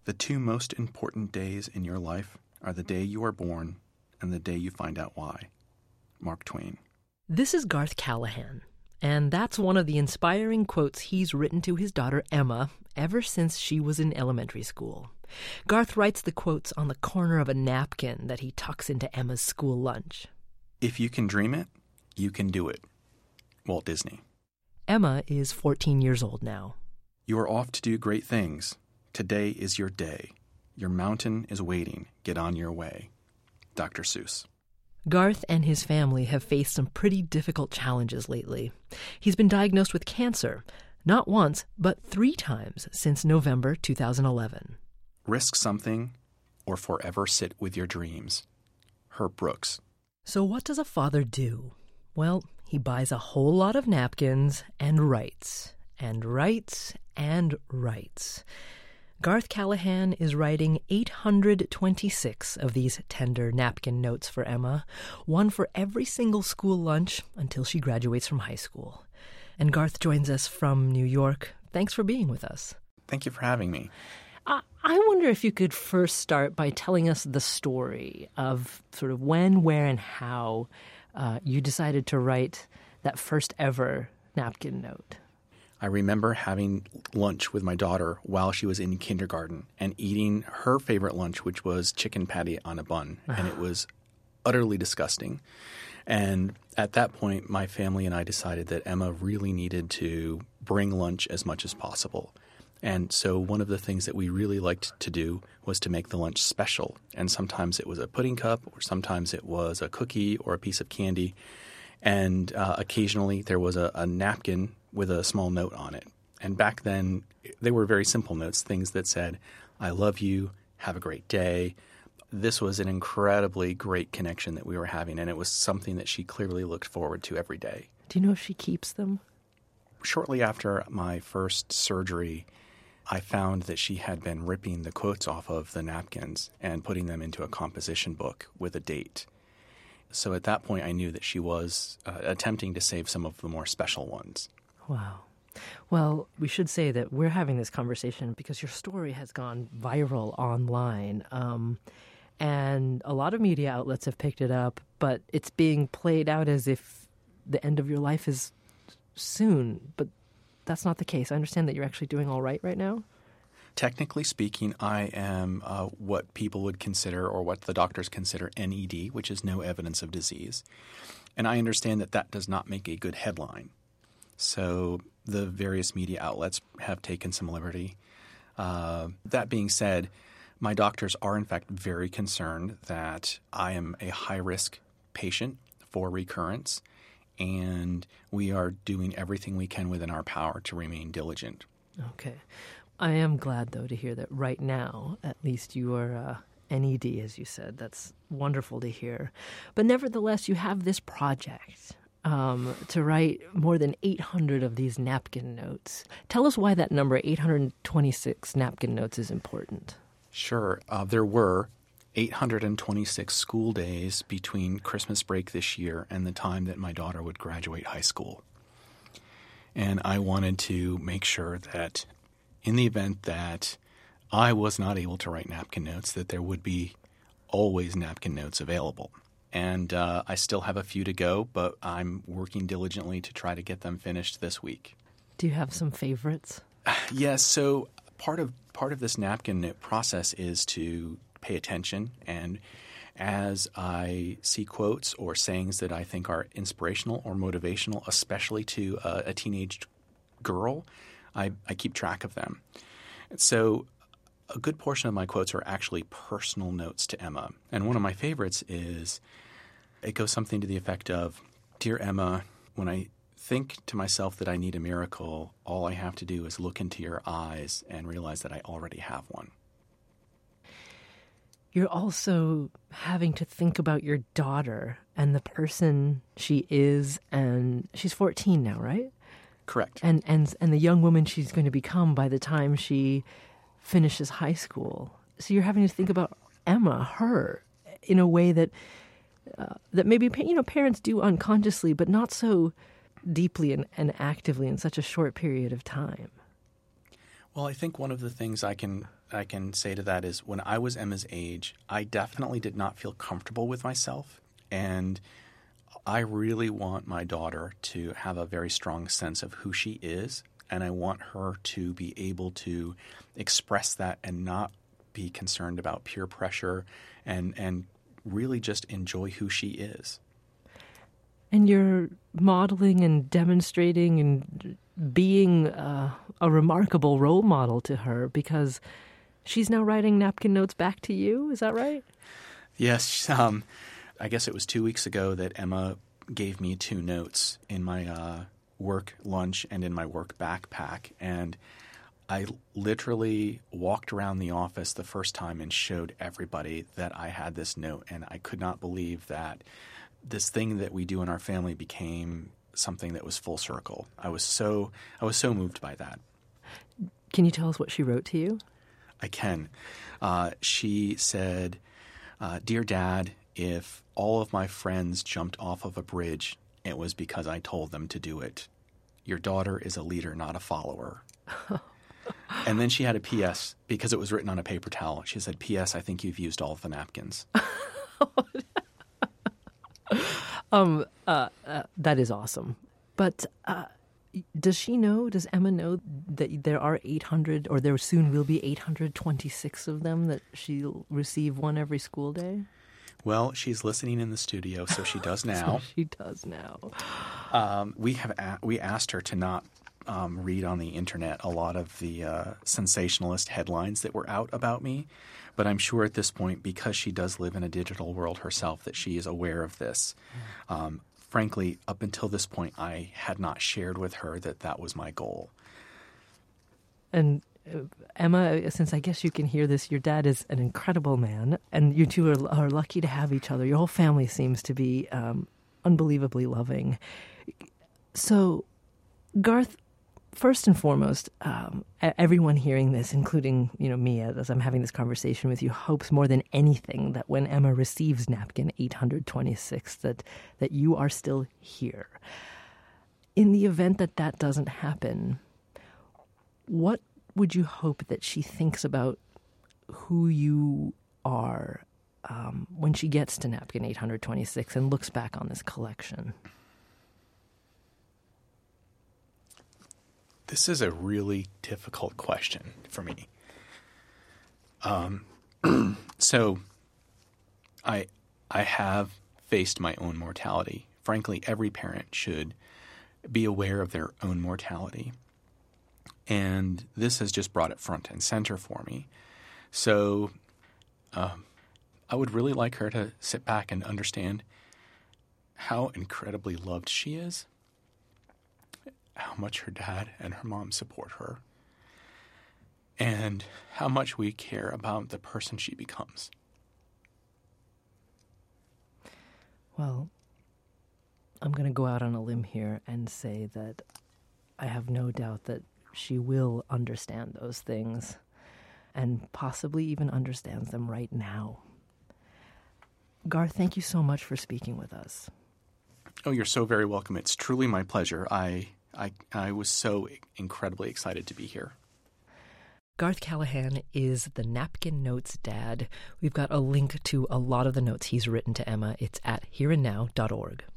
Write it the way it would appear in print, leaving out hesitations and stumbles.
The two most important days in your life are the day you are born and the day you find out why. Mark Twain. This is Garth Callahan, and that's one of the inspiring quotes he's written to his daughter Emma ever since she was in elementary school. Garth writes the quotes on the corner of a napkin that he tucks into Emma's school lunch. If you can dream it, you can do it. Walt Disney. Emma is 14 years old now. You are off to do great things. Today is your day. Your mountain is waiting. Get on your way. Dr. Seuss. Garth and his family have faced some pretty difficult challenges lately. He's been diagnosed with cancer, not once, but 3 times since November 2011. Risk something or forever sit with your dreams. Herb Brooks. So what does a father do? Well, he buys a whole lot of napkins and writes, and writes, and writes. Garth Callahan is writing 826 of these tender napkin notes for Emma, one for every single school lunch until she graduates from high school. And Garth joins us from New York. Thanks for being with us. Thank you for having me. I wonder if you could first start by telling us the story of sort of when, where, and how you decided to write that first ever napkin note. I remember having lunch with my daughter while she was in kindergarten and eating her favorite lunch, which was chicken patty on a bun. And it was utterly disgusting. And at that point, my family and I decided that Emma really needed to bring lunch as much as possible. And so one of the things that we really liked to do was to make the lunch special. And sometimes it was a pudding cup, or sometimes it was a cookie or a piece of candy. And occasionally there was a napkin with a small note on it. And back then, they were very simple notes, things that said, I love you, have a great day. This was an incredibly great connection that we were having, and it was something that she clearly looked forward to every day. Do you know if she keeps them? Shortly after my first surgery, I found that she had been ripping the quotes off of the napkins and putting them into a composition book with a date. So at that point, I knew that she was attempting to save some of the more special ones. Wow. Well, we should say that we're having this conversation because your story has gone viral online. And a lot of media outlets have picked it up, but it's being played out as if the end of your life is soon. But that's not the case. I understand that you're actually doing all right now. Technically speaking, I am what people would consider, or what the doctors consider, NED, which is no evidence of disease. And I understand that that does not make a good headline. So the various media outlets have taken some liberty. That being said, my doctors are in fact very concerned that I am a high-risk patient for recurrence, and we are doing everything we can within our power to remain diligent. Okay. I am glad, though, to hear that right now, at least you are NED, as you said. That's wonderful to hear. But nevertheless, you have this project to write more than 800 of these napkin notes. Tell us why that number, 826 napkin notes, is important. Sure. There were 826 school days between Christmas break this year and the time that my daughter would graduate high school. And I wanted to make sure that in the event that I was not able to write napkin notes, that there would be always napkin notes available. And I still have a few to go, but I'm working diligently to try to get them finished this week. Do you have some favorites? Yes. So part of this napkin note process is to pay attention. And as I see quotes or sayings that I think are inspirational or motivational, especially to a teenage girl, I keep track of them. So a good portion of my quotes are actually personal notes to Emma. And one of my favorites is, it goes something to the effect of, Dear Emma, when I think to myself that I need a miracle, all I have to do is look into your eyes and realize that I already have one. You're also having to think about your daughter and the person she is, and she's 14 now, right? Correct. And the young woman she's going to become by the time she finishes high school. So you're having to think about Emma, her, in a way that maybe parents do unconsciously, but not so deeply and actively in such a short period of time. Well, I think one of the things I can I can say to that is when I was Emma's age, I definitely did not feel comfortable with myself. And I really want my daughter to have a very strong sense of who she is. And I want her to be able to express that and not be concerned about peer pressure and really just enjoy who she is. And you're modeling and demonstrating and being a remarkable role model to her because she's now writing napkin notes back to you. Is that right? Yes. I guess it was 2 weeks ago that Emma gave me 2 notes in my work lunch and in my work backpack. And I literally walked around the office the first time and showed everybody that I had this note. And I could not believe that this thing that we do in our family became something that was full circle. I was so moved by that. Can you tell us what she wrote to you? I can. She said, "Dear Dad, if all of my friends jumped off of a bridge, it was because I told them to do it. Your daughter is a leader, not a follower." And then she had a P.S. because it was written on a paper towel. She said, "P.S. I think you've used all of the napkins." That is awesome. But does she know, does Emma know that there are 800, or there soon will be 826 of them, that she'll receive one every school day? Well, she's listening in the studio, so she does now. So she does now. We asked her to not read on the internet a lot of the sensationalist headlines that were out about me. But I'm sure at this point, because she does live in a digital world herself, that she is aware of this. Frankly, up until this point, I had not shared with her that that was my goal. And Emma, since I guess you can hear this, your dad is an incredible man, and you two are lucky to have each other. Your whole family seems to be unbelievably loving. So, Garth, first and foremost, everyone hearing this, including me as I'm having this conversation with you, hopes more than anything that when Emma receives napkin 826, that you are still here. In the event that that doesn't happen, what would you hope that she thinks about who you are when she gets to napkin 826 and looks back on this collection? This is a really difficult question for me. So I have faced my own mortality. Frankly, every parent should be aware of their own mortality. And this has just brought it front and center for me. So I would really like her to sit back and understand how incredibly loved she is, how much her dad and her mom support her, and how much we care about the person she becomes. Well, I'm going to go out on a limb here and say that I have no doubt that she will understand those things and possibly even understands them right now. Garth, thank you so much for speaking with us. Oh, you're so very welcome. It's truly my pleasure. I was so incredibly excited to be here. Garth Callahan is the Napkin Notes dad. We've got a link to a lot of the notes he's written to Emma. It's at hereandnow.org.